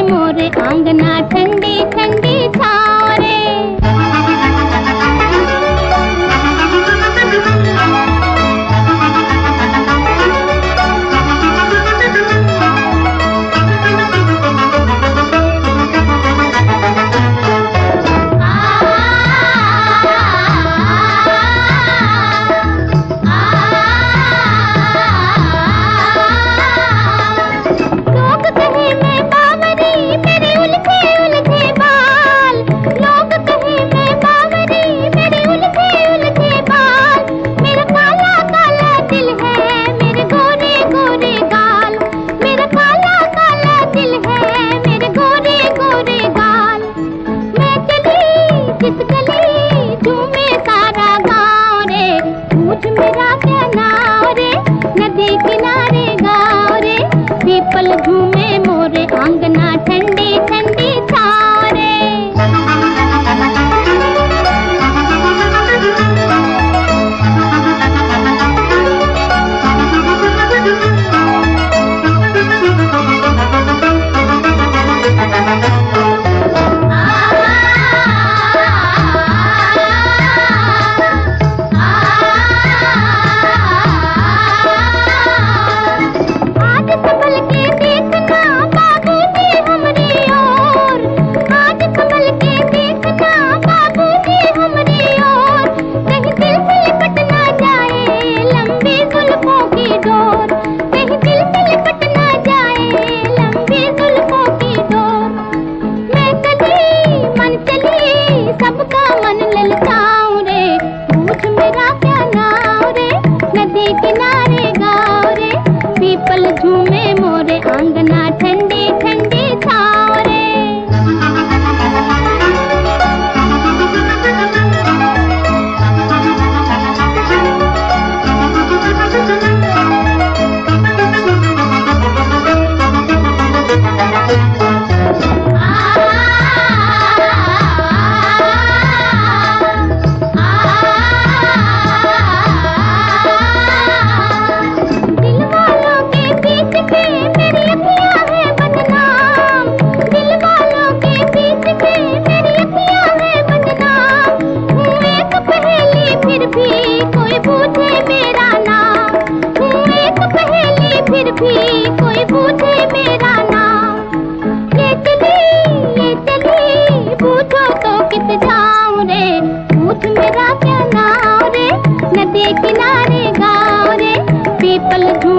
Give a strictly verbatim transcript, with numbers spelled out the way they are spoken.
मोरे आंगना ठंडी ठंडी छाँव रे। पीपल झूमे मोरे आंगना ठंडी ठंडी छाँव रे। सबका मन ललचाऊं रे, पूछ मेरा क्या नाम रे, नदी किनारे गाँव रे, पीपल झूमे मोरे आंगना ठंडी ठंडी छाँव रे। कोई पूछे मेरा नाम, ये चली ये चली पूछो तो कित जाऊं रे, पूछ मेरा क्या नाम रे, नदी किनारे गाँव रे, पीपल झूम